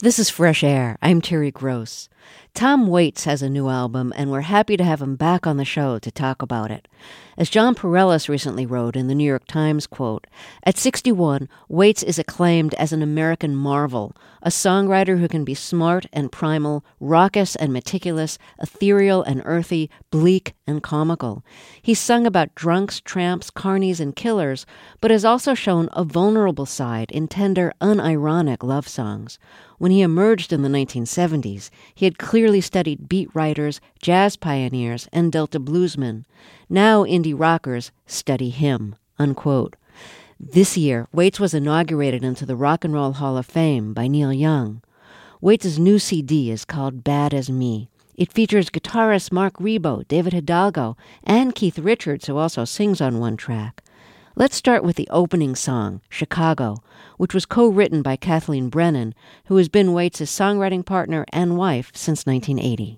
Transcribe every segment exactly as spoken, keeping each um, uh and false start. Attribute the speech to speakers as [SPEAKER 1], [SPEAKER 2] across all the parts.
[SPEAKER 1] This is Fresh Air. I'm Terry Gross. Tom Waits has a new album, and we're happy to have him back on the show to talk about it. As John Pareles recently wrote in the New York Times, quote, at sixty-one, Waits is acclaimed as an American marvel, a songwriter who can be smart and primal, raucous and meticulous, ethereal and earthy, bleak and comical. He's sung about drunks, tramps, carnies, and killers, but has also shown a vulnerable side in tender, unironic love songs. When he emerged in the nineteen seventies, he had clearly studied beat writers, jazz pioneers, and Delta bluesmen. Now indie rockers study him, unquote. This year, Waits was inaugurated into the Rock and Roll Hall of Fame by Neil Young. Waits' new C D is called Bad As Me. It features guitarists Mark Rebo, David Hidalgo, and Keith Richards, who also sings on one track. Let's start with the opening song, Chicago, which was co-written by Kathleen Brennan, who has been Waits' songwriting partner and wife since nineteen eighty.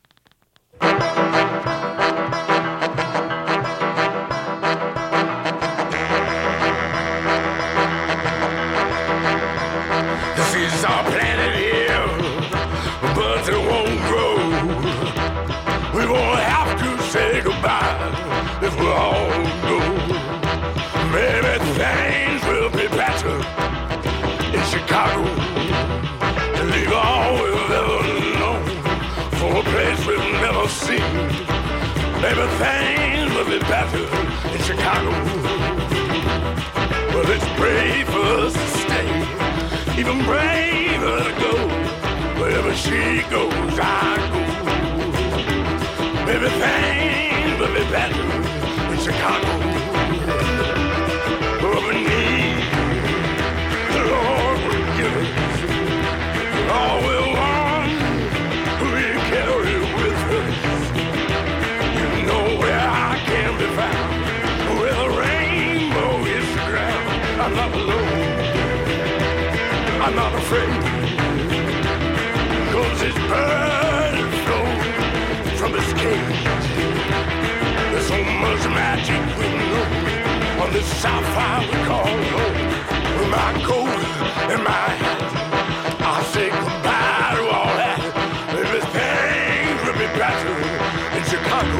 [SPEAKER 2] Chicago, and leave all we've ever known for a place we've never seen. Maybe things will be better in Chicago, but it's brave for us to stay, even braver to go. Wherever she goes, I go. Maybe things will be better in Chicago. But we need the Lord. All we want, we carry with us. You know where I can be found, where the rainbow is the ground. I'm not alone, I'm not afraid, 'cause his bird flows from his cage. There's so much magic we know on this south side we call home. With my coat and my hat, I say goodbye to all that. Maybe things will be better in Chicago.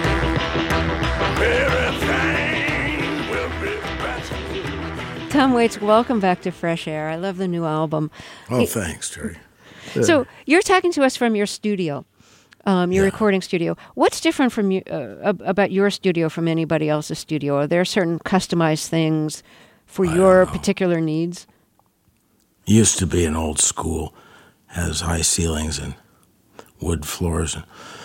[SPEAKER 2] Maybe things will be better.
[SPEAKER 1] Tom Waits, welcome back to Fresh Air. I love the new album.
[SPEAKER 3] Oh,
[SPEAKER 1] it,
[SPEAKER 3] thanks, Terry.
[SPEAKER 1] So you're talking to us from your studio, um, your
[SPEAKER 3] yeah.
[SPEAKER 1] recording studio. What's different from you, uh, about your studio from anybody else's studio? Are there certain customized things for
[SPEAKER 3] I
[SPEAKER 1] your particular needs?
[SPEAKER 3] Used to be an old school, has high ceilings and wood floors.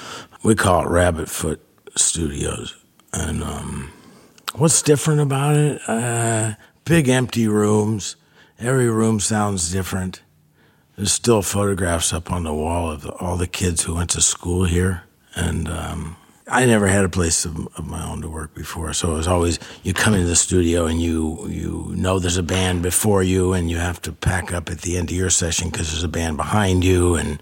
[SPEAKER 3] We call it Rabbit Foot Studios. And um, what's different about it? Uh, big empty rooms. Every room sounds different. There's still photographs up on the wall of the, all the kids who went to school here. And um, I never had a place of, of my own to work before, so it was always, you come into the studio and you you know there's a band before you, and you have to pack up at the end of your session because there's a band behind you, and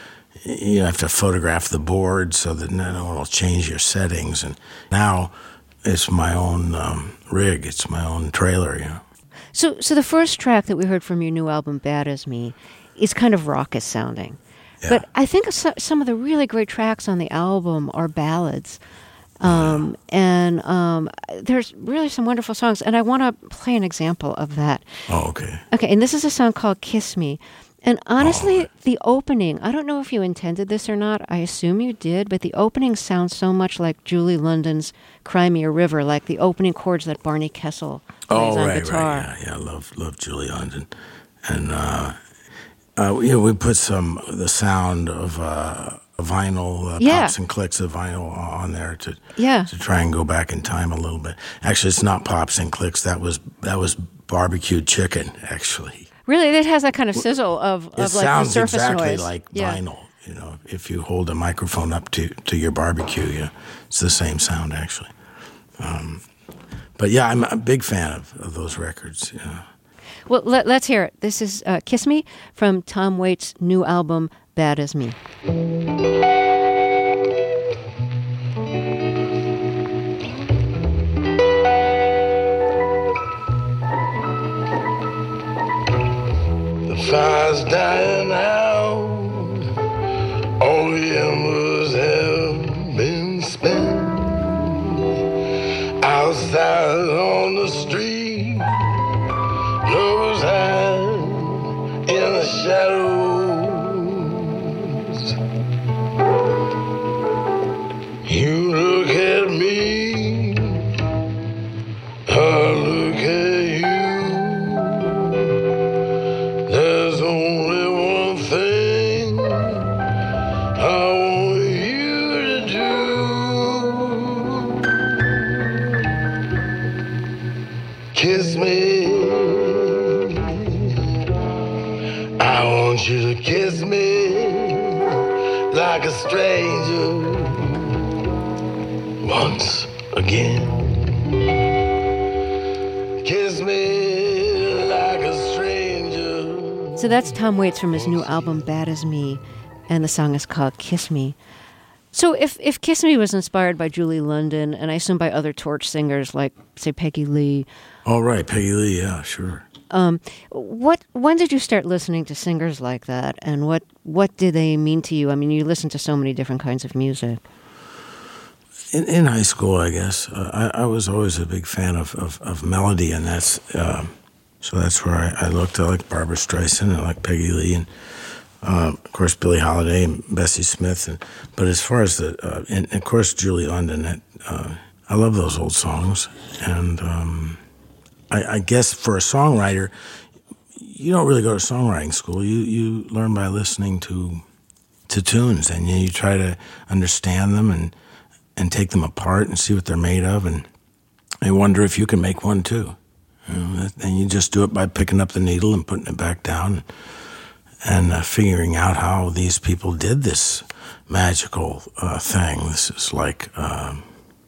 [SPEAKER 3] you have to photograph the board so that no one will change your settings. And now it's my own um, rig, it's my own trailer, you know.
[SPEAKER 1] So, so the first track that we heard from your new album, Bad As Me, is kind of raucous sounding.
[SPEAKER 3] Yeah.
[SPEAKER 1] But I think some of the really great tracks on the album are ballads. Um, yeah. And um, there's really some wonderful songs. And I want to play an example of that.
[SPEAKER 3] Oh, okay.
[SPEAKER 1] Okay, and this is a song called Kiss Me. And honestly,
[SPEAKER 3] oh.
[SPEAKER 1] the opening, I don't know if you intended this or not. I assume you did. But the opening sounds so much like Julie London's Cry Me a River, like the opening chords that Barney Kessel plays
[SPEAKER 3] oh,
[SPEAKER 1] on
[SPEAKER 3] right,
[SPEAKER 1] guitar.
[SPEAKER 3] Right, yeah, yeah. I love, love Julie London. And, uh, Uh, you know, we put some the sound of uh, vinyl, uh,
[SPEAKER 1] yeah.
[SPEAKER 3] pops and clicks of vinyl on there to
[SPEAKER 1] yeah.
[SPEAKER 3] to try and go back in time a little bit. Actually, it's not pops and clicks. That was that was barbecued chicken. Actually,
[SPEAKER 1] really, it has that kind of sizzle of, of
[SPEAKER 3] it
[SPEAKER 1] like
[SPEAKER 3] sounds
[SPEAKER 1] the surface
[SPEAKER 3] exactly
[SPEAKER 1] noise.
[SPEAKER 3] like
[SPEAKER 1] yeah.
[SPEAKER 3] vinyl. You know, if you hold a microphone up to, to your barbecue, you know, it's the same sound actually. Um, but yeah, I'm a big fan of, of those records. You know.
[SPEAKER 1] Well, let, let's hear it. This is uh, Kiss Me from Tom Waits' new album, Bad As Me.
[SPEAKER 2] The Fire's dying out. All the embers have been spent. Outside on the street, lovers hide in the shadows. You look at me, I look at you. There's only one thing I want you to do. Kiss me. I want you to kiss me like a stranger once again. Kiss me like a stranger.
[SPEAKER 1] So that's Tom Waits from his new album, Bad As Me, and the song is called Kiss Me. So if, if Kiss Me was inspired by Julie London, and I assume by other torch singers like, say, Peggy Lee.
[SPEAKER 3] Oh, right, Peggy Lee, yeah, sure.
[SPEAKER 1] Um, what when did you start listening to singers like that, and what, what did they mean to you? I mean, you listen to so many different kinds of music.
[SPEAKER 3] In, in high school, I guess, uh, I, I was always a big fan of, of, of melody, and that's uh, so that's where I, I looked. I like Barbra Streisand, I like Peggy Lee, and uh, of course Billie Holiday and Bessie Smith. And, but as far as the, uh, and, and of course Julie London, that, uh, I love those old songs. And um, I, I guess for a songwriter, you don't really go to songwriting school. You you learn by listening to to tunes, and you, you try to understand them and. and take them apart and see what they're made of, and I wonder if you can make one too. You know, and you just do it by picking up the needle and putting it back down and uh, figuring out how these people did this magical uh, thing. This is like, um,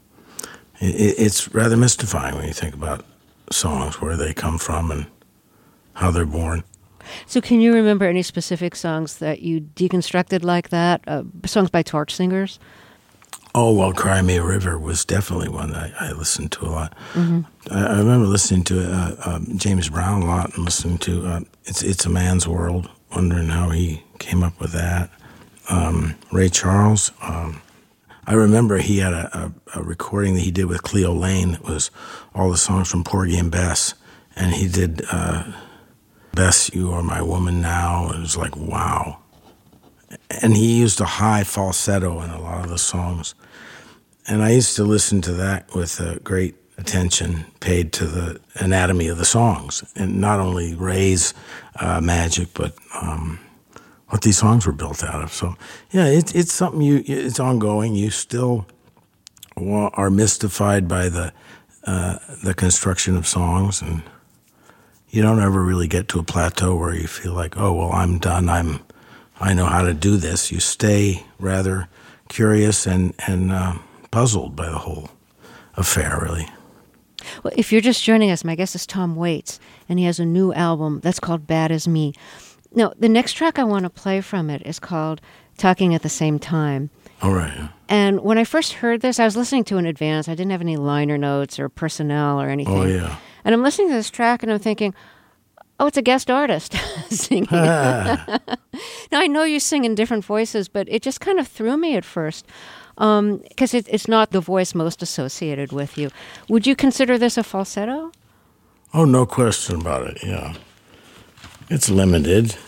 [SPEAKER 3] it, it's rather mystifying when you think about songs, where they come from and how they're born.
[SPEAKER 1] So can you remember any specific songs that you deconstructed like that, uh, songs by torch singers?
[SPEAKER 3] Oh, well, Cry Me a River was definitely one that I, I listened to a lot. Mm-hmm. I, I remember listening to uh, uh, James Brown a lot, and listening to uh, It's It's a Man's World, wondering how he came up with that. Um, Ray Charles, um, I remember he had a, a, a recording that he did with Cleo Lane that was all the songs from Porgy and Bess, and he did uh, Bess, You Are My Woman Now. It was like, wow. And he used a high falsetto in a lot of the songs. And I used to listen to that with uh, great attention paid to the anatomy of the songs, and not only Ray's uh, magic, but um, what these songs were built out of. So, yeah, it, it's something you. It's ongoing. You still are mystified by the uh, the construction of songs, and you don't ever really get to a plateau where you feel like, oh, well, I'm done. I'm I know how to do this. You stay rather curious and and. Uh, puzzled by the whole affair, really.
[SPEAKER 1] Well, if you're just joining us, my guest is Tom Waits, and he has a new album that's called Bad As Me. Now, the next track I want to play from it is called Talking at the Same Time.
[SPEAKER 3] All right.
[SPEAKER 1] And when I first heard this, I was listening to it in advance. I didn't have any liner notes or personnel or anything.
[SPEAKER 3] Oh, yeah.
[SPEAKER 1] And I'm listening to this track, and I'm thinking, oh, it's a guest artist singing. Now, I know you sing in different voices, but it just kind of threw me at first. Because um, it, it's not the voice most associated with you. Would you consider this a falsetto?
[SPEAKER 3] Oh, no question about it, yeah. It's limited,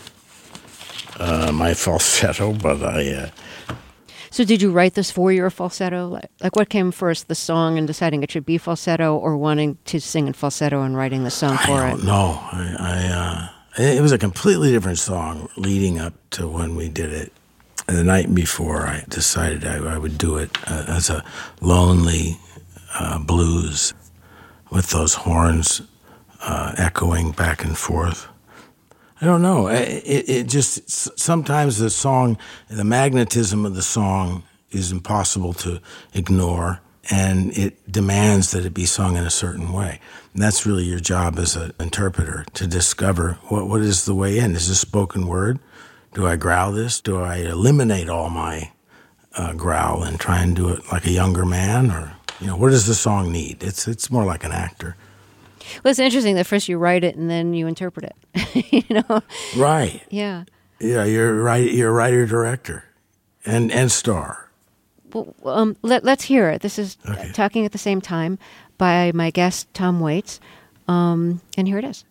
[SPEAKER 3] uh, my falsetto, but I... Uh...
[SPEAKER 1] So did you write this for your falsetto? Like, like what came first, the song and deciding it should be falsetto, or wanting to sing in falsetto and writing the song for it?
[SPEAKER 3] I don't know. I, I, uh, it was a completely different song leading up to when we did it. The night before, I decided I, I would do it uh, as a lonely uh, blues with those horns uh, echoing back and forth. I don't know. It, it just, sometimes the song, the magnetism of the song is impossible to ignore, and it demands that it be sung in a certain way. And that's really your job as an interpreter, to discover what what is the way in. Is this spoken word? Do I growl this? Do I eliminate all my uh, growl and try and do it like a younger man? Or, you know, what does the song need? It's it's more like an actor.
[SPEAKER 1] Well, it's interesting that first you write it and then you interpret it. you know?
[SPEAKER 3] Right.
[SPEAKER 1] Yeah.
[SPEAKER 3] Yeah, you're right. You're a writer, director, and and star.
[SPEAKER 1] Well, um, let, let's hear it. This is
[SPEAKER 3] Okay.
[SPEAKER 1] Talking at the Same Time by my guest, Tom Waits. Um, and here it is.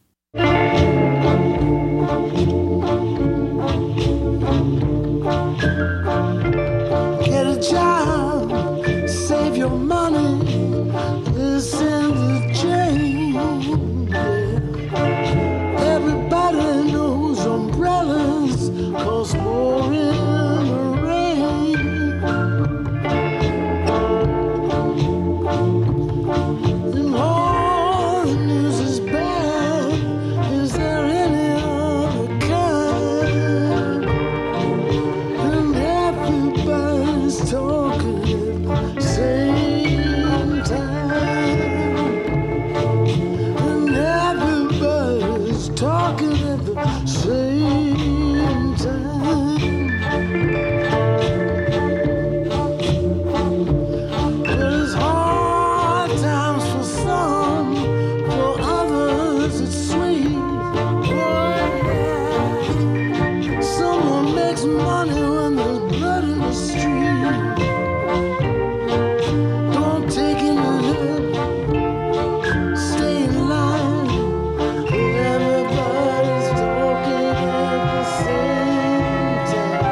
[SPEAKER 4] Get a job, save your money, listen to Jane. Everybody knows umbrellas cost more in the rain. And all the news is bad. Is there any other kind? And everybody's talking at the same time. And everybody's talking at the same time. There's hard times for some, for others it's sweet. Oh, yeah. Someone makes money when there's blood in the street. Don't take in the hip, stay in line. Everybody's talking at the same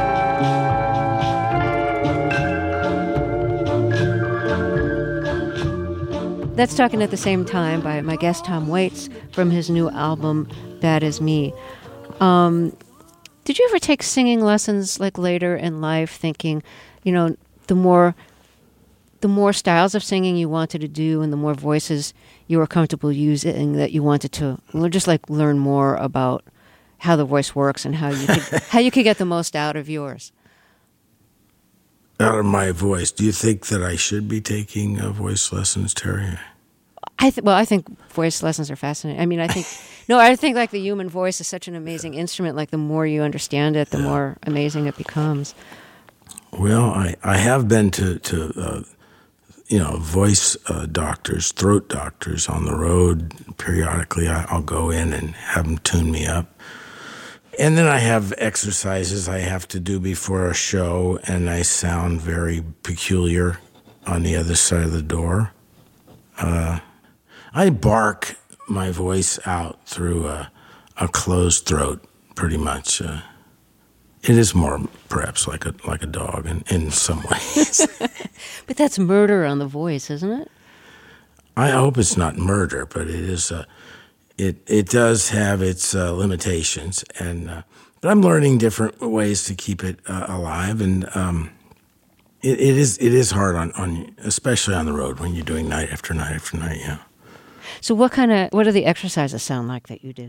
[SPEAKER 4] time.
[SPEAKER 1] That's Talking at the Same Time by my guest, Tom Waits, from his new album, Bad As Me. Um, did you ever take singing lessons like later in life, thinking, you know, the more the more styles of singing you wanted to do and the more voices you were comfortable using, that you wanted to well, just like learn more about how the voice works and how you could, how you could get the most out of yours?
[SPEAKER 3] Out of my voice, do you think that I should be taking uh, voice lessons, Terry?
[SPEAKER 1] I th- well, I think voice lessons are fascinating. I mean, I think no, I think like the human voice is such an amazing instrument. Like the more you understand it, the
[SPEAKER 3] Yeah.
[SPEAKER 1] more amazing it becomes.
[SPEAKER 3] Well, I, I have been to, to uh, you know, voice uh, doctors, throat doctors on the road. Periodically, I, I'll go in and have them tune me up. And then I have exercises I have to do before a show, and I sound very peculiar on the other side of the door. Uh, I bark my voice out through a, a closed throat, pretty much. Uh, it is more, perhaps, like a like a dog in, in some ways.
[SPEAKER 1] But that's murder on the voice, isn't it?
[SPEAKER 3] I hope it's not murder, but it is. Uh, it it does have its uh, limitations, and uh, but I'm learning different ways to keep it uh, alive, and um, it, it is it is hard on, on especially on the road when you're doing night after night after night. Yeah.
[SPEAKER 1] So what kind of what do the exercises sound like that you do?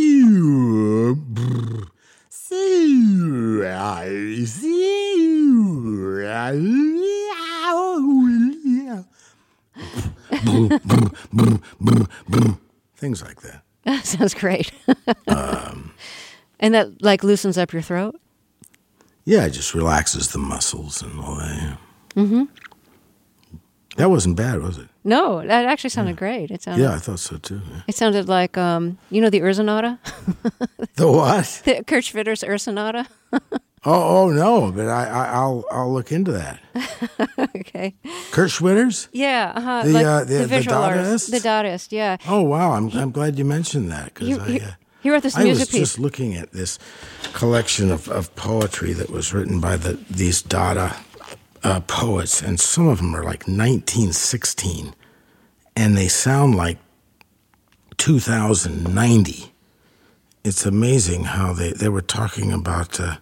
[SPEAKER 3] Things like that.
[SPEAKER 1] Sounds great.
[SPEAKER 3] Um,
[SPEAKER 1] and that like loosens up your throat?
[SPEAKER 3] yeah, it just relaxes the muscles and all that. Yeah.
[SPEAKER 1] Mm-hmm.
[SPEAKER 3] That wasn't bad, was it?
[SPEAKER 1] No, that actually sounded great. It sounded
[SPEAKER 3] Yeah, I thought so too. Yeah.
[SPEAKER 1] It sounded like um, you know the Ursonata?
[SPEAKER 3] The what?
[SPEAKER 1] the Kurt Schwitter's Ursonata?
[SPEAKER 3] Oh, oh no, but I, I, I'll, I'll look into that.
[SPEAKER 1] Okay.
[SPEAKER 3] Kurt Schwitter's?
[SPEAKER 1] Yeah, uh-huh.
[SPEAKER 3] The,
[SPEAKER 1] like
[SPEAKER 3] uh, the- the
[SPEAKER 1] visual artist.
[SPEAKER 3] Dadaist?
[SPEAKER 1] The Dadaist, yeah.
[SPEAKER 3] Oh wow, I'm, I'm glad you mentioned that
[SPEAKER 1] He,
[SPEAKER 3] because
[SPEAKER 1] he,
[SPEAKER 3] I, uh,
[SPEAKER 1] he wrote this
[SPEAKER 3] I
[SPEAKER 1] music
[SPEAKER 3] was
[SPEAKER 1] piece.
[SPEAKER 3] just looking at this collection of, of poetry that was written by the these Dada uh, poets, and some of them are like nineteen sixteen, and they sound like two thousand ninety. It's amazing how they, they were talking about uh,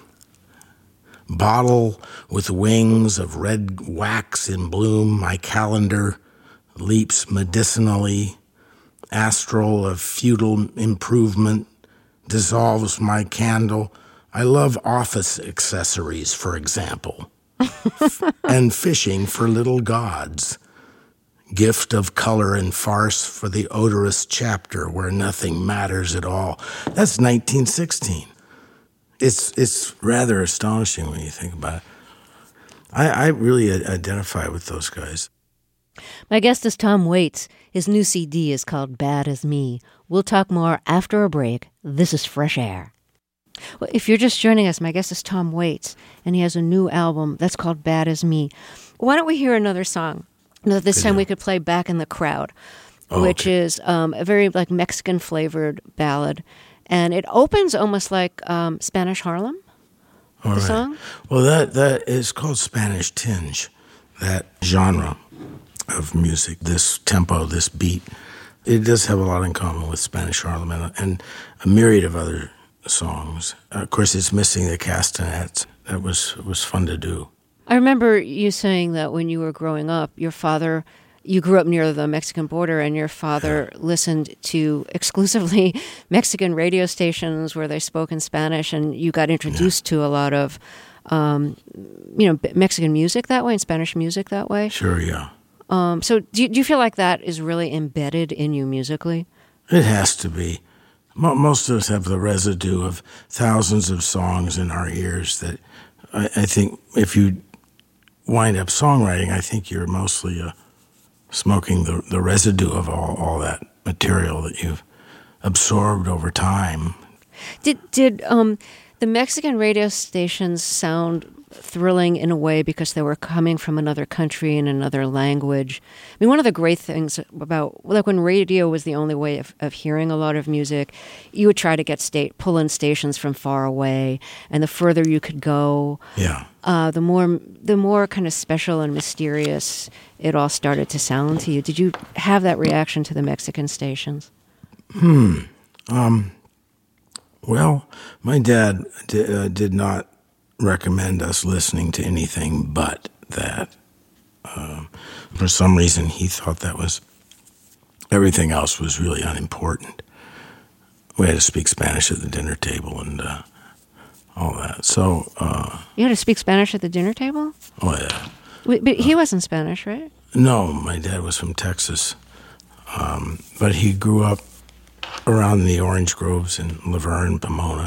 [SPEAKER 3] bottle with wings of red wax in bloom, my calendar leaps medicinally, astral of feudal improvement, dissolves my candle. I love office accessories, for example, and fishing for little gods. Gift of color and farce for the odorous chapter where nothing matters at all. That's nineteen sixteen. It's it's rather astonishing when you think about it. I, I really identify with those guys.
[SPEAKER 1] My guest is Tom Waits. His new C D is called Bad As Me. We'll talk more after a break. This is Fresh Air. Well, if you're just joining us, my guest is Tom Waits, and he has a new album that's called Bad As Me. Why don't we hear another song? Now, this time we could play Back in the Crowd, oh, which okay. is um, a very like Mexican-flavored ballad. And it opens almost like um, Spanish Harlem,
[SPEAKER 3] All
[SPEAKER 1] the
[SPEAKER 3] right.
[SPEAKER 1] song.
[SPEAKER 3] Well, that that is called Spanish Tinge, that genre of music, this tempo, this beat. It does have a lot in common with Spanish Harlem and, and a myriad of other songs. Uh, of course, it's missing the castanets. That was was fun to do.
[SPEAKER 1] I remember you saying that when you were growing up, your father, you grew up near the Mexican border, and your father yeah. listened to exclusively Mexican radio stations where they spoke in Spanish, and you got introduced yeah. to a lot of, um, you know, Mexican music that way and Spanish music that way.
[SPEAKER 3] Sure, yeah.
[SPEAKER 1] Um, so do you, do you feel like that is really embedded in you musically?
[SPEAKER 3] It has to be. Most of us have the residue of thousands of songs in our ears that I, I think if you wind up songwriting, I think you're mostly uh, smoking the, the residue of all, all that material that you've absorbed over time.
[SPEAKER 1] Did did um, the Mexican radio stations sound thrilling in a way because they were coming from another country and another language? I mean, one of the great things about, like when radio was the only way of, of hearing a lot of music, you would try to get state pull in stations from far away, and the further you could go,
[SPEAKER 3] yeah,
[SPEAKER 1] uh, the more the more kind of special and mysterious it all started to sound to you. Did you have that reaction to the Mexican stations?
[SPEAKER 3] Hmm. Um. Well, my dad d- uh, did not recommend us listening to anything but that. Uh, for some reason, he thought that was, everything else was really unimportant. We had to speak Spanish at the dinner table and uh, all that. So, uh,
[SPEAKER 1] you had to speak Spanish at the dinner table?
[SPEAKER 3] Oh, yeah.
[SPEAKER 1] Wait, but he wasn't Spanish, right?
[SPEAKER 3] No, my dad was from Texas. Um, but he grew up around the orange groves in Laverne, Pomona.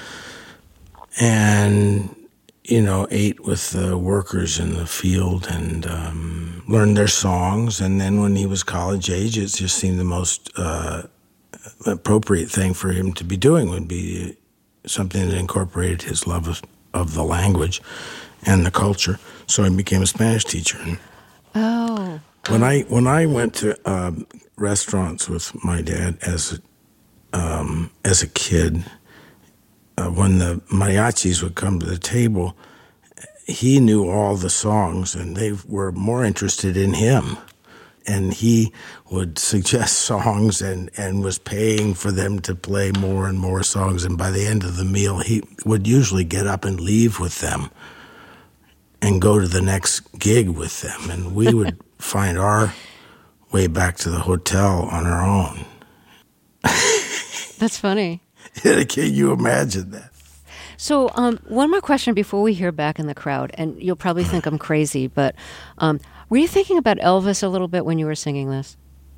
[SPEAKER 3] And, you know, ate with the workers in the field and um, learned their songs. And then when he was college age, it just seemed the most uh, appropriate thing for him to be doing would be something that incorporated his love of, of the language and the culture. So he became a Spanish teacher. And
[SPEAKER 1] oh.
[SPEAKER 3] When I when I went to um, restaurants with my dad as a, um, as a kid, Uh, when the mariachis would come to the table, he knew all the songs, and they were more interested in him. And he would suggest songs and, and was paying for them to play more and more songs. And by the end of the meal, he would usually get up and leave with them and go to the next gig with them. And we would find our way back to the hotel on our own.
[SPEAKER 1] That's funny.
[SPEAKER 3] Can you imagine that?
[SPEAKER 1] So um, one more question before we hear Back in the Crowd, and you'll probably think I'm crazy, but um, were you thinking about Elvis a little bit when you were singing this?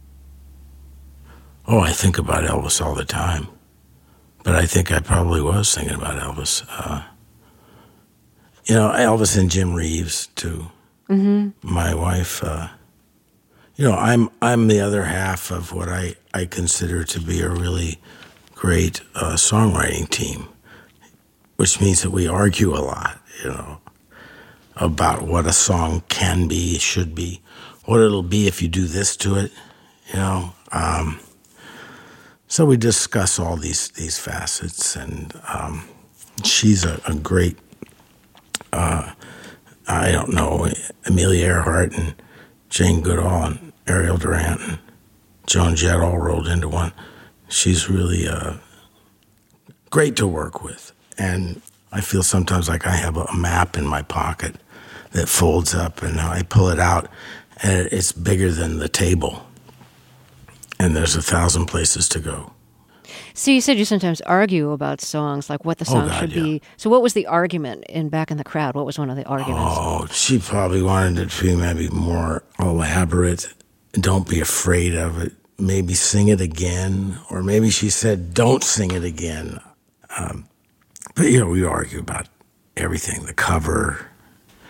[SPEAKER 3] Oh, I think about Elvis all the time. But I think I probably was thinking about Elvis. Uh, you know, Elvis and Jim Reeves, too.
[SPEAKER 1] Mm-hmm.
[SPEAKER 3] My wife, uh, you know, I'm I'm the other half of what I, I consider to be a really great uh, songwriting team, which means that we argue a lot, you know, about what a song can be, should be, what it'll be if you do this to it, you know. Um, so we discuss all these these facets, and um, she's a, a great, uh, I don't know, Amelia Earhart and Jane Goodall and Ariel Durant and Joan Jett all rolled into one. She's really uh, great to work with. And I feel sometimes like I have a map in my pocket that folds up, and I pull it out, and it's bigger than the table. And there's a thousand places to go.
[SPEAKER 1] So you said you sometimes argue about songs, like what the song
[SPEAKER 3] oh God,
[SPEAKER 1] should
[SPEAKER 3] yeah.
[SPEAKER 1] be. So what was the argument in Back in the Crowd? What was one of the arguments?
[SPEAKER 3] Oh, she probably wanted it to be maybe more elaborate. Don't be afraid of it. Maybe sing it again. Or maybe she said, don't sing it again. Um, but, you know, we argue about everything. The cover,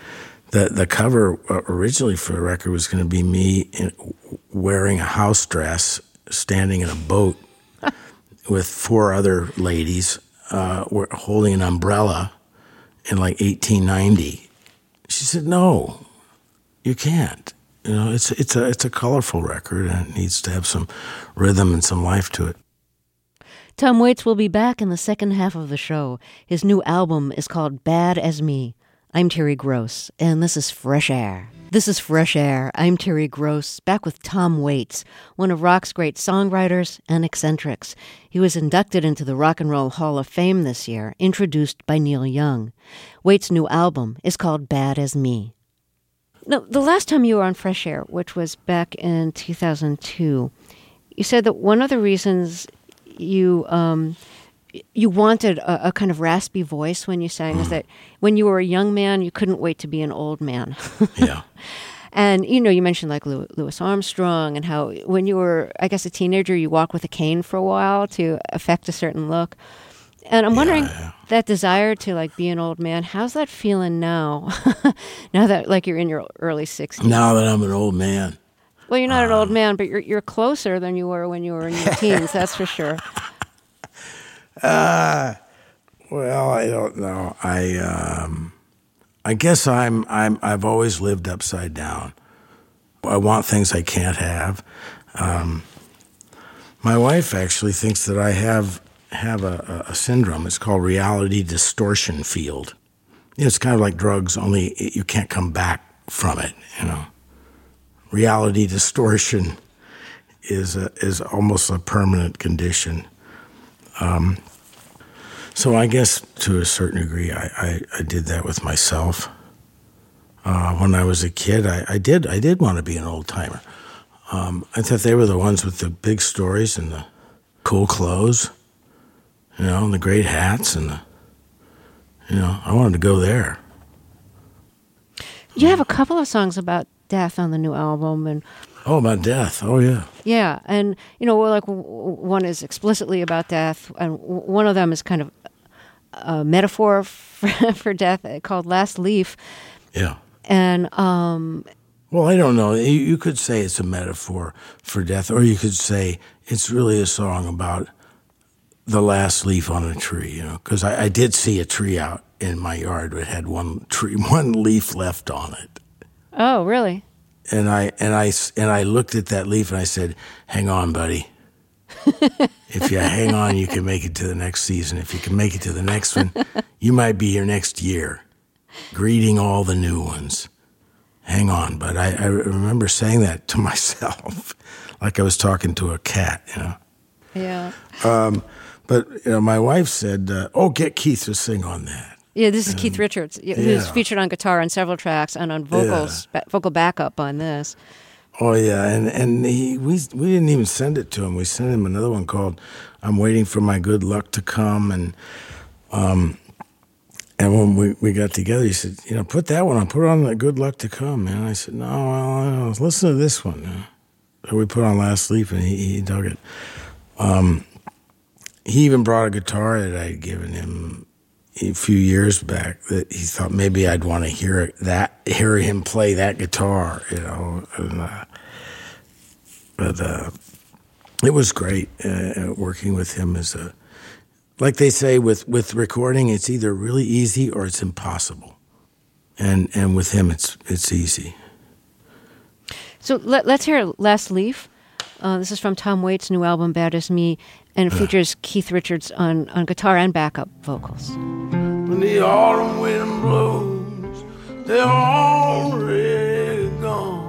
[SPEAKER 3] the the cover originally for the record was going to be me in, wearing a house dress, standing in a boat with four other ladies, uh, holding an umbrella in like eighteen ninety. She said, "No, you can't. You know, it's it's a it's a colorful record, and it needs to have some rhythm and some life to it."
[SPEAKER 1] Tom Waits will be back in the second half of the show. His new album is called Bad as Me. I'm Terry Gross, and this is Fresh Air. This is Fresh Air. I'm Terry Gross, back with Tom Waits, one of rock's great songwriters and eccentrics. He was inducted into the Rock and Roll Hall of Fame this year, introduced by Neil Young. Waits' new album is called Bad as Me. Now, the last time you were on Fresh Air, which was back in two thousand two, you said that one of the reasons you um, you wanted a, a kind of raspy voice when you sang mm. is that when you were a young man, you couldn't wait to be an old man.
[SPEAKER 3] Yeah.
[SPEAKER 1] And, you know, you mentioned like Louis Armstrong and how when you were, I guess, a teenager, you walked with a cane for a while to affect a certain look. And I'm wondering,
[SPEAKER 3] yeah, yeah.
[SPEAKER 1] that desire to like be an old man, how's that feeling now? Now that like you're in your early sixties.
[SPEAKER 3] Now that I'm an old man.
[SPEAKER 1] Well, you're not
[SPEAKER 3] uh,
[SPEAKER 1] an old man, but you're you're closer than you were when you were in your teens. That's for sure.
[SPEAKER 3] Uh, well, I don't know. I um, I guess I'm I'm I've always lived upside down. I want things I can't have. Um, my wife actually thinks that I have have a, a syndrome. It's called reality distortion field. It's kind of like drugs, only you can't come back from it. You know. Reality distortion is a, is almost a permanent condition. Um, so I guess to a certain degree, I, I, I did that with myself. Uh, when I was a kid, I, I did I did want to be an old timer. Um, I thought they were the ones with the big stories and the cool clothes, you know, and the great hats and the, you know, I wanted to go there.
[SPEAKER 1] You have a couple of songs about death on the new album, and
[SPEAKER 3] oh, about death. Oh, yeah.
[SPEAKER 1] Yeah, and you know, like one is explicitly about death, and one of them is kind of a metaphor for, for death called "Last Leaf."
[SPEAKER 3] Yeah.
[SPEAKER 1] And um,
[SPEAKER 3] well, I don't know. You, you could say it's a metaphor for death, or you could say it's really a song about the last leaf on a tree. You know, because I, I did see a tree out in my yard that had one tree, one leaf left on it.
[SPEAKER 1] Oh, really?
[SPEAKER 3] And I and I and I looked at that leaf and I said, "Hang on, buddy. If you hang on, you can make it to the next season. If you can make it to the next one, you might be here next year, greeting all the new ones. Hang on." But I, I remember saying that to myself, like I was talking to a cat, you know.
[SPEAKER 1] Yeah.
[SPEAKER 3] Um, but you know, my wife said, uh, "Oh, get Keith to sing on that."
[SPEAKER 1] Yeah, this is and, Keith Richards, who's
[SPEAKER 3] yeah.
[SPEAKER 1] featured on guitar on several tracks and on vocals,
[SPEAKER 3] yeah.
[SPEAKER 1] ba- vocal backup on this.
[SPEAKER 3] Oh yeah, and and he we we didn't even send it to him. We sent him another one called "I'm Waiting for My Good Luck to Come," and um, and when we, we got together, he said, "You know, put that one on. Put on the Good Luck to Come, man." I said, "No, well, listen to this one." So we put on "Last Leaf," and he, he dug it. Um, he even brought a guitar that I had given him a few years back that he thought maybe I'd want to hear that, hear him play that guitar, you know. And, uh, but uh, it was great uh, working with him as a, like they say with, with recording, it's either really easy or it's impossible, and and with him, it's it's easy.
[SPEAKER 1] So let, let's hear "Last Leaf." Uh, this is from Tom Waits' new album, Bad as Me, and it features Keith Richards on, on guitar and backup vocals.
[SPEAKER 2] When the autumn wind blows, they're already gone.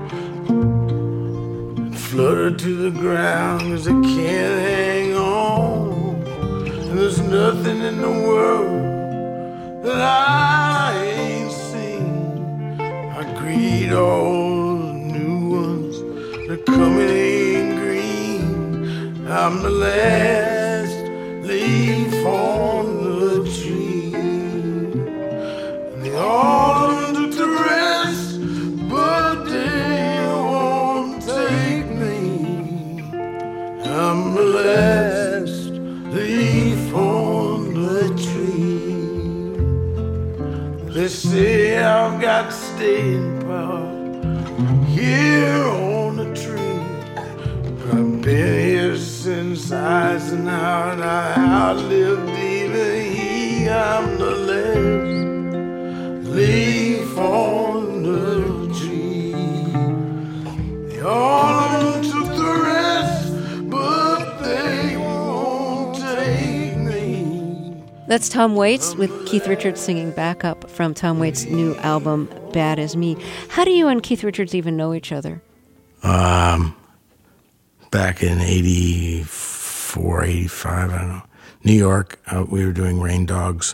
[SPEAKER 2] Fluttered to the ground cause they can't hang on. And there's nothing in the world that I ain't seen. I greet all the new ones, they're coming in green. I'm the last leaf on the tree. And the autumn took the rest, but they won't take me. I'm the last leaf on the tree.
[SPEAKER 3] They say I've got staying power here on the tree. I've been here since Eisenhower, I outlived even he. I'm the last leaf on the tree. They all took the rest, but they won't take me.
[SPEAKER 1] That's Tom Waits with Keith Richards singing backup from Tom Waits' new album, Bad As Me. How do you and Keith Richards even know each other?
[SPEAKER 3] Um, back in eighty-four, eighty-five, I don't know, New York, uh, we were doing Rain Dogs,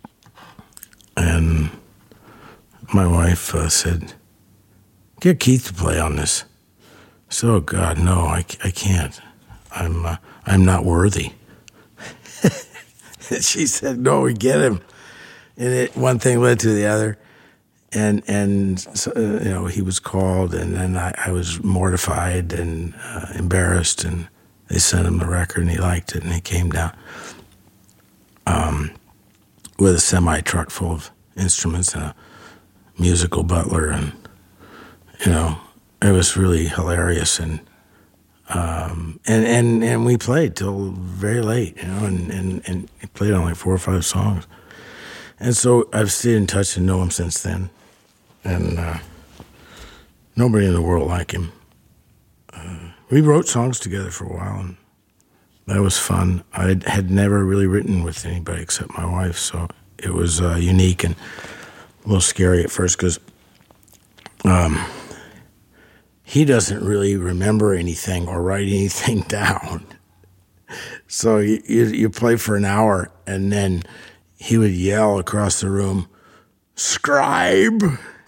[SPEAKER 3] and my wife uh, said, get Keith to play on this. I said, oh, God, no, I, I can't. I'm, uh, I'm not worthy. She said, no, we get him. And it, one thing led to the other. And, and so, uh, you know, he was called, and then I, I was mortified and uh, embarrassed, and they sent him the record, and he liked it, and he came down um, with a semi-truck full of instruments and a musical butler, and, you know, it was really hilarious, and Um, and, and, and we played till very late, you know, and, and, and he played on like four or five songs. And so I've stayed in touch and know him since then. And uh, nobody in the world like him. Uh, we wrote songs together for a while, and that was fun. I had never really written with anybody except my wife, so it was uh, unique and a little scary at first because um, he doesn't really remember anything or write anything down. So you, you, you play for an hour, and then he would yell across the room, "Scribe!"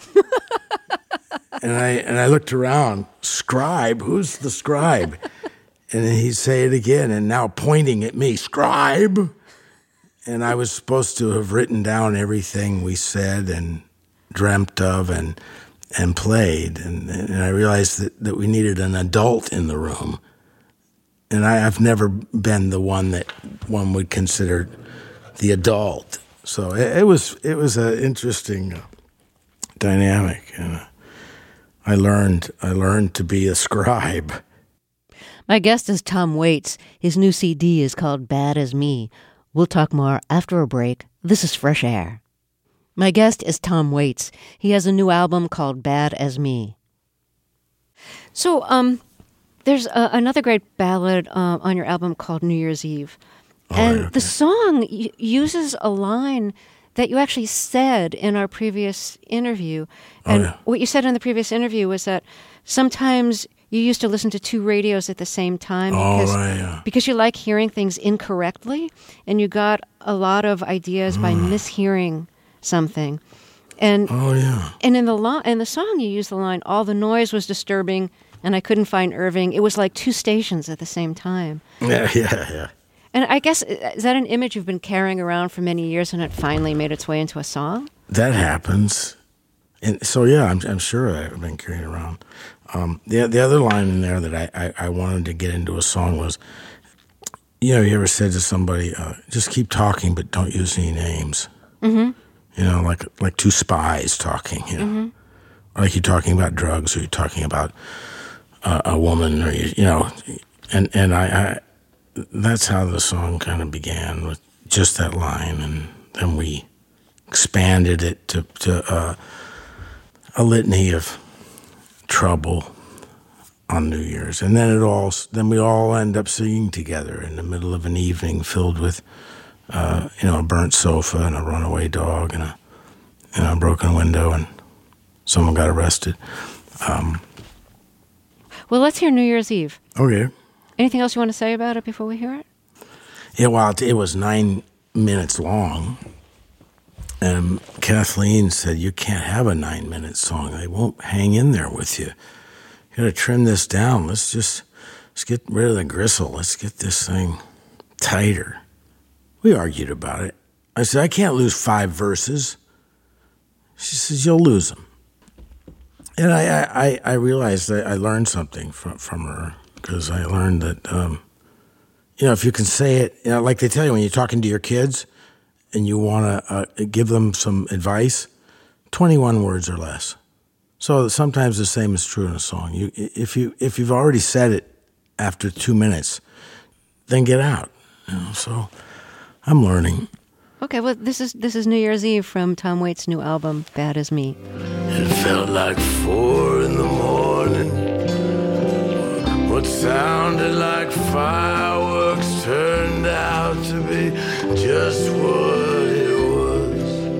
[SPEAKER 3] and I and I looked around, "Scribe? Who's the scribe?" And then he'd say it again, and now pointing at me, "Scribe!" And I was supposed to have written down everything we said and dreamt of and and played. And, and I realized that, that we needed an adult in the room. And I, I've never been the one that one would consider the adult. So it, it was it was an interesting uh, dynamic. And uh, I learned I learned to be a scribe.
[SPEAKER 1] My guest is Tom Waits. His new C D is called Bad As Me. We'll talk more after a break. This is Fresh Air. My guest is Tom Waits. He has a new album called Bad As Me. So, um, there's a, another great ballad uh, on your album called New Year's Eve.
[SPEAKER 3] Oh,
[SPEAKER 1] and
[SPEAKER 3] okay.
[SPEAKER 1] the song y- uses a line that you actually said in our previous interview. And
[SPEAKER 3] oh, yeah.
[SPEAKER 1] what you said in the previous interview was that sometimes you used to listen to two radios at the same time because,
[SPEAKER 3] oh, right, yeah.
[SPEAKER 1] because you like hearing things incorrectly, and you got a lot of ideas mm. by mishearing something. And
[SPEAKER 3] oh yeah.
[SPEAKER 1] And in the lo- in the song you use the line, "All the noise was disturbing and I couldn't find Irving." It was like two stations at the same time.
[SPEAKER 3] Yeah, yeah, yeah.
[SPEAKER 1] And I guess, is that an image you've been carrying around for many years and it finally made its way into a song?
[SPEAKER 3] That happens. And so yeah, I'm I'm sure I've been carrying it around. Um, the the other line in there that I, I, I wanted to get into a song was, you know, you ever said to somebody, uh, just keep talking but don't use any names.
[SPEAKER 1] Mm-hmm.
[SPEAKER 3] You know, like like two spies talking, you know.
[SPEAKER 1] Mm-hmm.
[SPEAKER 3] Or like you're talking about drugs, or you're talking about uh, a woman, or, you, you know. And, and I, I, that's how the song kind of began, with just that line. And then we expanded it to, to uh, a litany of trouble on New Year's. And then it all, then we all end up singing together in the middle of an evening filled with Uh, you know, a burnt sofa and a runaway dog and a, and a broken window, and someone got arrested. Um,
[SPEAKER 1] well, let's hear New Year's Eve.
[SPEAKER 3] Okay.
[SPEAKER 1] Anything else you want to say about it before we hear it?
[SPEAKER 3] Yeah, well, it was nine minutes long, and Kathleen said, "You can't have a nine-minute song. They won't hang in there with you. You got to trim this down. Let's just let's get rid of the gristle. Let's get this thing tighter." We argued about it. I said, "I can't lose five verses." She says, "You'll lose them." And I, I, I realized that I learned something from, from her, because I learned that, um, you know, if you can say it, you know, like they tell you when you're talking to your kids and you want to uh, give them some advice, twenty-one words or less. So sometimes the same is true in a song. You, if you if you've already said it after two minutes, then get out. You know, so I'm learning.
[SPEAKER 1] Okay, well, this is this is New Year's Eve from Tom Waits' new album, Bad As Me.
[SPEAKER 2] It felt like four in the morning. What sounded like fireworks turned out to be just what it was.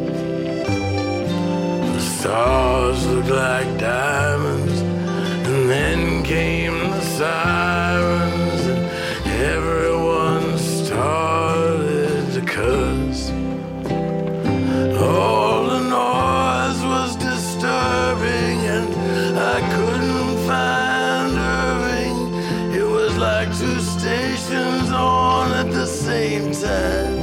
[SPEAKER 2] The stars looked like diamonds, and then came the sirens, and everyone started to curse. All the noise was disturbing, and I couldn't find Irving. It was like two stations on at the same time.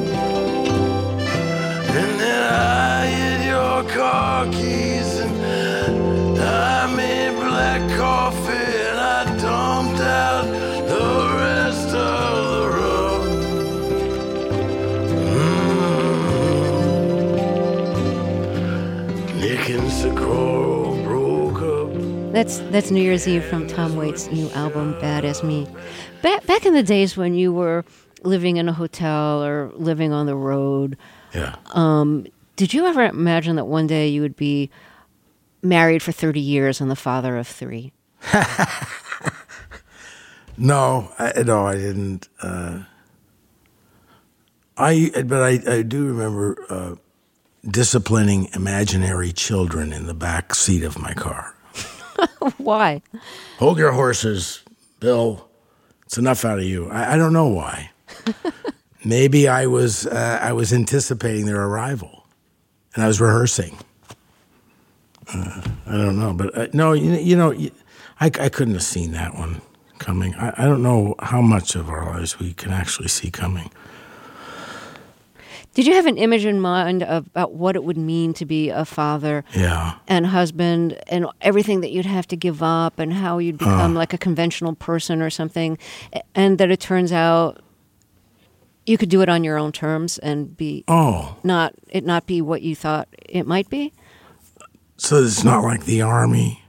[SPEAKER 2] And then I hit your car keys, and I made black coffee, and I dumped out the rest of the rum. Mm. Nick and Socorro broke up.
[SPEAKER 1] That's that's New Year's Eve from Tom Waits' new album, Bad As Me. Back back in the days when you were living in a hotel or living on the road,
[SPEAKER 3] Yeah.
[SPEAKER 1] um, did you ever imagine that one day you would be married for thirty years and the father of three?
[SPEAKER 3] No, I, no, I didn't. Uh, I but I, I do remember uh, disciplining imaginary children in the back seat of my car.
[SPEAKER 1] Why?
[SPEAKER 3] Hold your horses, Bill. It's enough out of you. I, I don't know why. Maybe I was uh, I was anticipating their arrival, and I was rehearsing. Uh, I don't know, but uh, no, you, you know, I, I couldn't have seen that one coming. I, I don't know how much of our lives we can actually see coming.
[SPEAKER 1] Did you have an image in mind about what it would mean to be a father
[SPEAKER 3] Yeah.
[SPEAKER 1] and husband and everything that you'd have to give up and how you'd become
[SPEAKER 3] Uh.
[SPEAKER 1] like a conventional person or something, and that it turns out you could do it on your own terms and be
[SPEAKER 3] Oh,
[SPEAKER 1] not it not be what you thought it might be?
[SPEAKER 3] so it's not like the Army,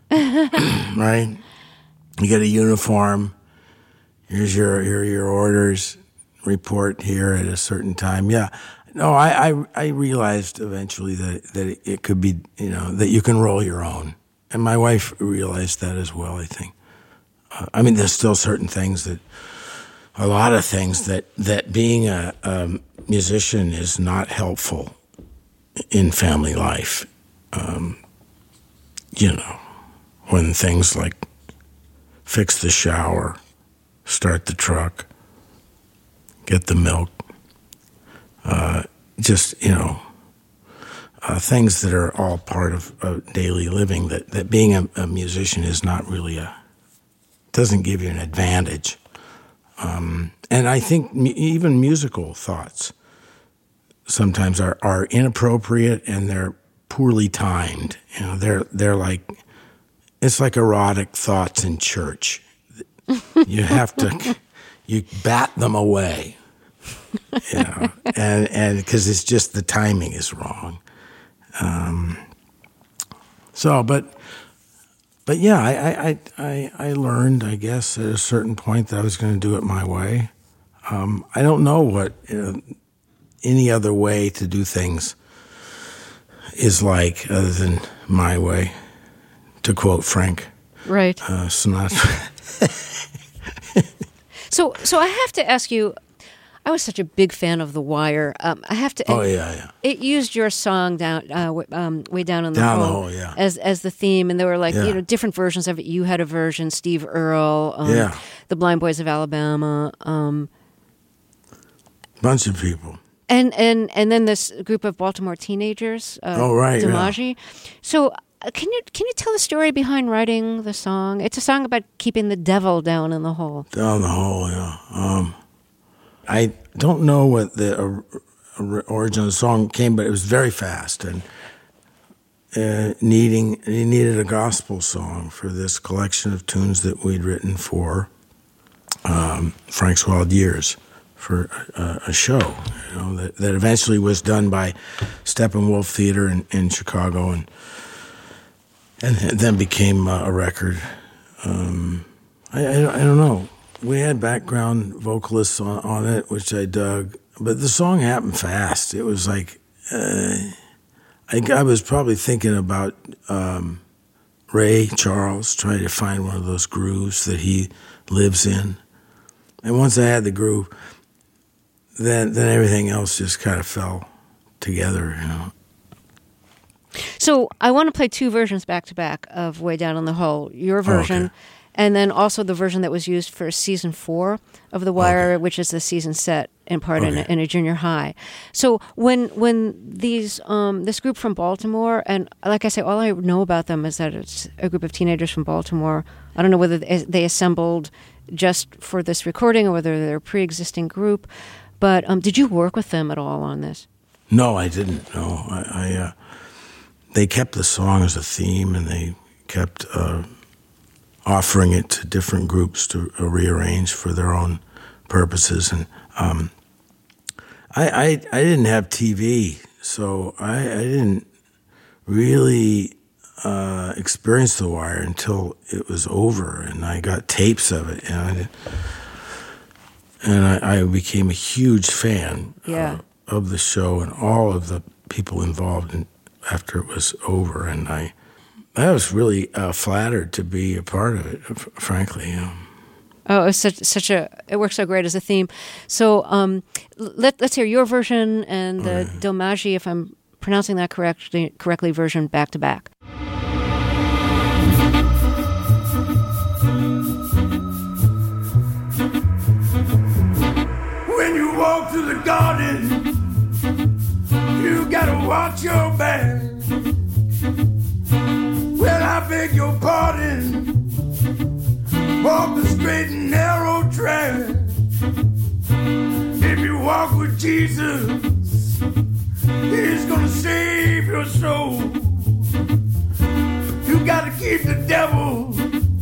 [SPEAKER 3] right? You get a uniform. Here's your here are your orders. Report here at a certain time. Yeah, no, I I, I realized eventually that that it, it could be, you know, that you can roll your own, and my wife realized that as well. I think. Uh, I mean, there's still certain things that, a lot of things that that being a, a musician is not helpful in family life. Um, you know, when things like fix the shower, start the truck, get the milk, uh, just, you know, uh, things that are all part of, of daily living, that, that being a, a musician is not really a, doesn't give you an advantage. Um, and I think mu- even musical thoughts sometimes are, are inappropriate and they're poorly timed. You know, they're they're like, it's like erotic thoughts in church. You have to, you bat them away, you know, and and because it's just the timing is wrong. Um, so, but but yeah, I I, I I learned, I guess, at a certain point that I was going to do it my way. Um, I don't know what, you know, any other way to do things is like other than my way, to quote Frank
[SPEAKER 1] Right.
[SPEAKER 3] uh, Sinatra.
[SPEAKER 1] So so I have to ask you, I was such a big fan of The Wire. Um, I have to.
[SPEAKER 3] Oh yeah, yeah.
[SPEAKER 1] It used your song down, uh, w- um, way down in the
[SPEAKER 3] Down the
[SPEAKER 1] hole,
[SPEAKER 3] hole, yeah.
[SPEAKER 1] as as the theme, and there were like
[SPEAKER 3] Yeah.
[SPEAKER 1] you know different versions of it. You had a version, Steve Earle, um,
[SPEAKER 3] Yeah.
[SPEAKER 1] the Blind Boys of Alabama, um,
[SPEAKER 3] Bunch of people.
[SPEAKER 1] and and and then this group of Baltimore teenagers. Uh,
[SPEAKER 3] Oh, right, yeah.
[SPEAKER 1] DiMaggio. So uh, can you can you tell the story behind writing the song? It's a song about keeping the devil down in the hole.
[SPEAKER 3] Down the hole, yeah. Um, I don't know what the or, or, origin of the song came, but it was very fast and uh, needing he needed a gospel song for this collection of tunes that we'd written for um, Frank's Wild Years for a, a show, you know, that, that eventually was done by Steppenwolf Theater in, in Chicago, and and then became uh, a record. Um, I, I, I don't know. We had background vocalists on, on it, which I dug, but the song happened fast. It was like, uh, I, I was probably thinking about um, Ray Charles, trying to find one of those grooves that he lives in. And once I had the groove, then then everything else just kind of fell together, you know.
[SPEAKER 1] So I want to play two versions back to back of Way Down in the Hole. Your version,
[SPEAKER 3] okay.
[SPEAKER 1] and then also the version that was used for season four of The Wire,
[SPEAKER 3] Okay.
[SPEAKER 1] which is the season set in part in, a,
[SPEAKER 3] Okay.
[SPEAKER 1] in a junior high. So when when these um, this group from Baltimore, and like I say, all I know about them is that it's a group of teenagers from Baltimore. I don't know whether they they assembled just for this recording or whether they're a pre-existing group. But um, did you work with them at all on this?
[SPEAKER 3] No, I didn't. No, I. I uh, they kept the song as a theme, and they kept uh, offering it to different groups to uh, rearrange for their own purposes. And um, I, I, I didn't have T V, so I, I didn't really uh, experience The Wire until it was over, and I got tapes of it. You know, I did, and I, I became a huge fan
[SPEAKER 1] Yeah.
[SPEAKER 3] uh, of the show and all of the people involved in, after it was over. And I I was really uh, flattered to be a part of it, f- frankly. You know.
[SPEAKER 1] Oh, it's such such a it works so great as a theme. So um, let let's hear your version and the
[SPEAKER 3] Okay.
[SPEAKER 1] Domagi, if I'm pronouncing that correctly, correctly version back to back.
[SPEAKER 2] When you walk through the garden, you gotta watch your back. Well, I beg your pardon. Walk the straight and narrow track. If you walk with Jesus, He's gonna save your soul. You gotta keep the devil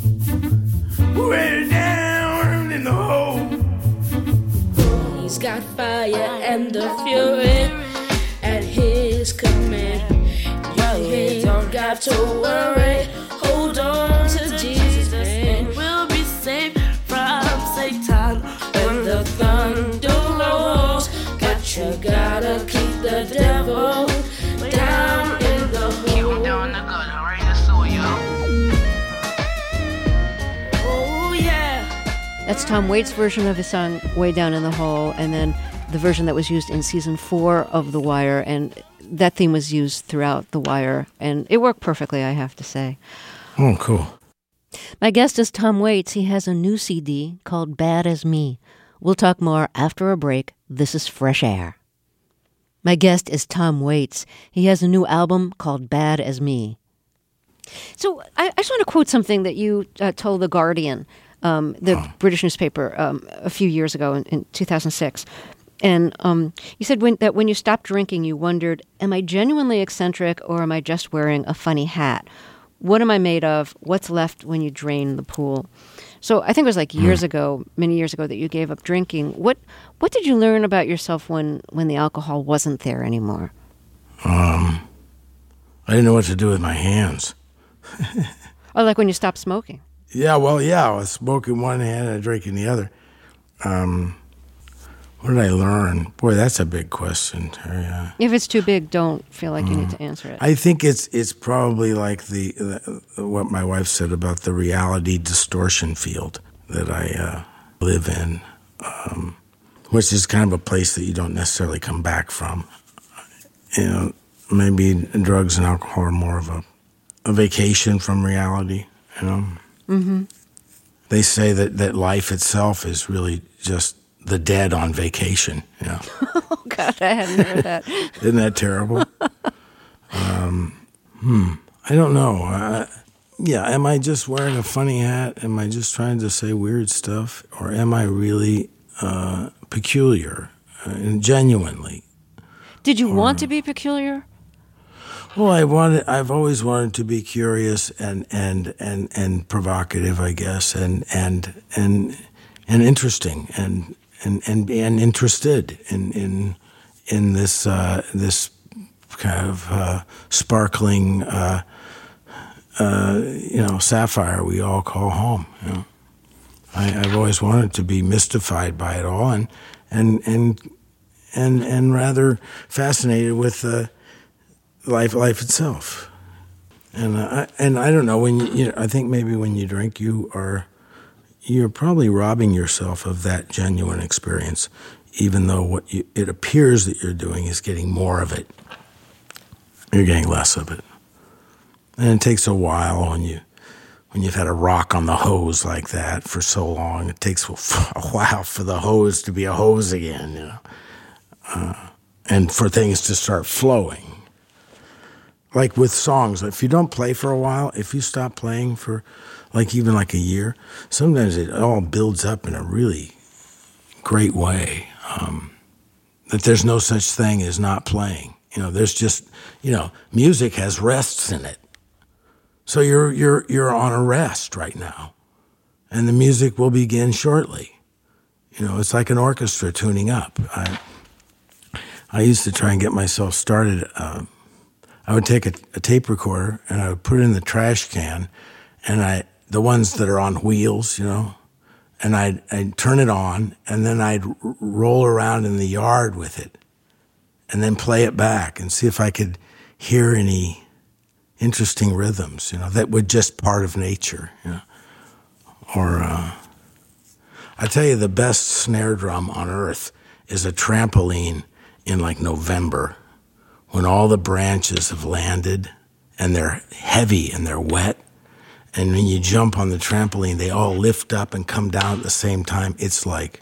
[SPEAKER 2] way down in the hole.
[SPEAKER 5] He's got fire and the fury at his command. You don't got to worry. Hold on to Jesus and we'll be saved from Satan. When the thunder rolls, but you gotta keep the devil down in the hole. Keep him down in the gutter, right? That's so, yo. Oh yeah.
[SPEAKER 1] That's Tom Waits' version of his song Way Down in the Hole, and then the version that was used in season four of The Wire, and that theme was used throughout The Wire, and it worked perfectly, I have to say.
[SPEAKER 3] Oh, cool.
[SPEAKER 1] My guest is Tom Waits. He has a new C D called Bad as Me. We'll talk more after a break. This is Fresh Air. My guest is Tom Waits. He has a new album called Bad as Me. So I, I just want to quote something that you uh, told The Guardian, um, the
[SPEAKER 3] Oh.
[SPEAKER 1] British newspaper, um, a few years ago in, in two thousand six. And um, you said when, that when you stopped drinking, you wondered, am I genuinely eccentric or am I just wearing a funny hat? What am I made of? What's left when you drain the pool? So I think it was like years ago, many years ago, that you gave up drinking. What what did you learn about yourself when, when the alcohol wasn't there anymore?
[SPEAKER 3] Um, I didn't know what to do with my hands.
[SPEAKER 1] Or like when you stopped smoking?
[SPEAKER 3] Yeah, well, yeah, I was smoking one hand and drinking the other. Um, what did I learn? Boy, that's a big question, Terry. Uh,
[SPEAKER 1] If it's too big, don't feel like you need to answer it.
[SPEAKER 3] I think it's it's probably like the, the what my wife said about the reality distortion field that I uh, live in, um, which is kind of a place that you don't necessarily come back from. You know, maybe drugs and alcohol are more of a, a vacation from reality. You know,
[SPEAKER 1] Mm-hmm.
[SPEAKER 3] they say that, that life itself is really just the dead on vacation. You know,
[SPEAKER 1] Oh, God, I hadn't heard that.
[SPEAKER 3] isn't that terrible? um, hmm. I don't know. Uh, yeah, am I just wearing a funny hat? Am I just trying to say weird stuff, or am I really uh, peculiar uh, and genuinely?
[SPEAKER 1] Did you want to be peculiar?
[SPEAKER 3] Well, I wanted. I've always wanted to be curious and and and, and provocative, I guess, and and and and interesting, and and and, and interested in in in this uh, this kind of uh, sparkling uh, uh, you know sapphire we all call home. You know, I, I've always wanted to be mystified by it all, and and and and and rather fascinated with uh, life life itself. And uh, I, and I don't know when you, you know, I think maybe when you drink, you are you're probably robbing yourself of that genuine experience, even though what you, it appears that you're doing is getting more of it. You're getting less of it, and it takes a while when you when you've had a rock on the hose like that for so long. It takes a while for the hose to be a hose again, you know, uh, and for things to start flowing. Like with songs, if you don't play for a while, if you stop playing for like even like a year, sometimes it all builds up in a really great way. Um, that there's no such thing as not playing. You know, there's just, you know, music has rests in it. So you're you're you're on a rest right now, and the music will begin shortly. You know, it's like an orchestra tuning up. I I used to try and get myself started. Uh, I would take a, a tape recorder and I would put it in the trash can, and I the ones that are on wheels, you know, and I'd, I'd turn it on, and then I'd r- roll around in the yard with it, and then play it back and see if I could hear any interesting rhythms, you know, that were just part of nature, you know. Or uh, I tell you, the best snare drum on earth is a trampoline in like November, when all the branches have landed and they're heavy and they're wet. And when you jump on the trampoline, they all lift up and come down at the same time. It's like,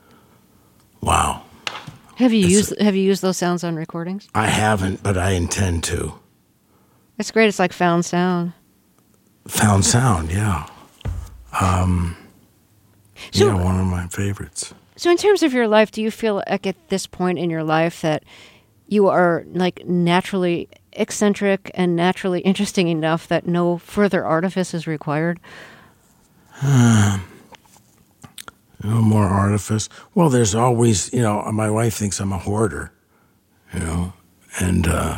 [SPEAKER 3] wow.
[SPEAKER 1] Have you
[SPEAKER 3] It's
[SPEAKER 1] used Have you used those sounds on recordings?
[SPEAKER 3] I haven't, but I intend to.
[SPEAKER 1] It's great. It's like found sound.
[SPEAKER 3] Found sound, yeah. Um,
[SPEAKER 1] So-
[SPEAKER 3] yeah, one of my favorites.
[SPEAKER 1] So, in terms of your life, do you feel like at this point in your life that you are like naturally eccentric and naturally interesting enough that no further artifice is required?
[SPEAKER 3] Uh, no more artifice. Well, there's always, you know, my wife thinks I'm a hoarder, you know, and uh,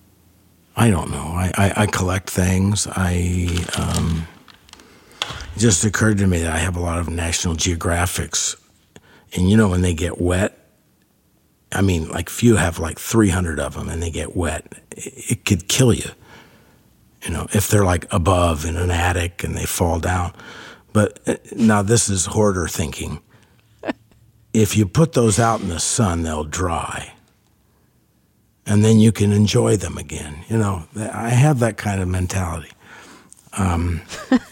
[SPEAKER 3] I don't know. I, I, I collect things. I um, it just occurred to me that I have a lot of National Geographics, and you know, when they get wet, I mean, like if you have like three hundred of them and they get wet, it, it could kill you. You know, if they're like above in an attic and they fall down. But uh, now this is hoarder thinking. If you put those out in the sun, they'll dry. And then you can enjoy them again. You know, I have that kind of mentality. Um,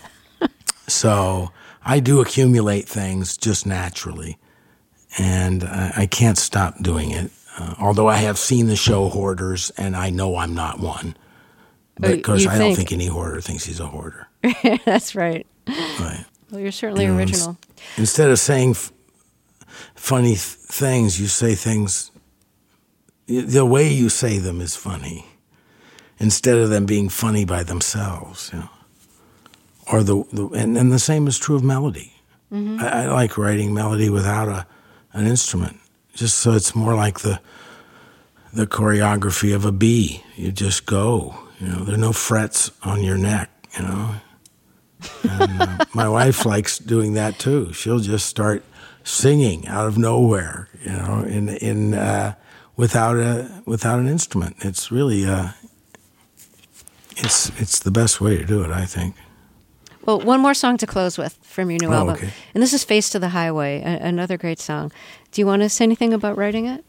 [SPEAKER 3] so I do accumulate things just naturally. And I, I can't stop doing it. Uh, although I have seen the show Hoarders, and I know I'm not one. Because
[SPEAKER 1] you
[SPEAKER 3] I don't
[SPEAKER 1] think-
[SPEAKER 3] think any hoarder thinks he's a hoarder.
[SPEAKER 1] That's right.
[SPEAKER 3] Right.
[SPEAKER 1] Well, you're certainly
[SPEAKER 3] You know,
[SPEAKER 1] original.
[SPEAKER 3] ins- Instead of saying f- funny th- things, you say things. y- The way you say them is funny, instead of them being funny by themselves. You know, or the, the and, and the same is true of melody.
[SPEAKER 1] Mm-hmm.
[SPEAKER 3] I, I like writing melody without a an instrument, just so it's more like the the choreography of a bee. You just go. You know, there are no frets on your neck. You know. And, uh, my wife likes doing that too. She'll just start singing out of nowhere, you know, in in uh, without a without an instrument. It's really uh, it's it's the best way to do it, I think.
[SPEAKER 1] Well, one more song to close with from your new
[SPEAKER 3] Oh,
[SPEAKER 1] album.
[SPEAKER 3] okay.
[SPEAKER 1] And this is Face to the Highway, a- another great song. Do you want to say anything about writing it?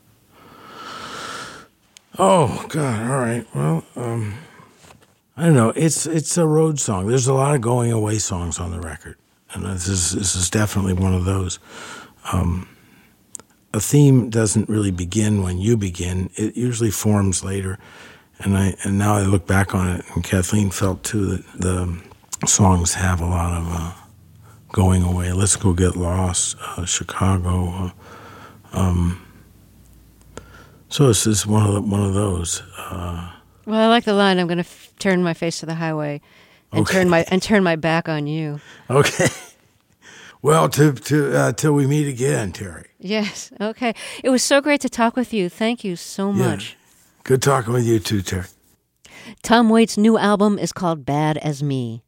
[SPEAKER 3] Oh God! All right. Well, um, I don't know. It's it's a road song. There's a lot of going away songs on the record, and this is this is definitely one of those. Um, a theme doesn't really begin when you begin. It usually forms later, and I and now I look back on it, and Kathleen felt too that the songs have a lot of uh, going away. Let's Go Get Lost, uh, Chicago. Uh, um, so this is one of the, one of those. Uh,
[SPEAKER 1] Well, I like the line, I'm going to f- turn my face to the highway and
[SPEAKER 3] Okay.
[SPEAKER 1] turn my and turn my back on you.
[SPEAKER 3] Okay. Well, to, to, uh, till we meet again, Terry.
[SPEAKER 1] Yes, okay. It was so great to talk with you. Thank you so much.
[SPEAKER 3] Yeah. Good talking with you too, Terry.
[SPEAKER 1] Tom Waits' new album is called Bad as Me.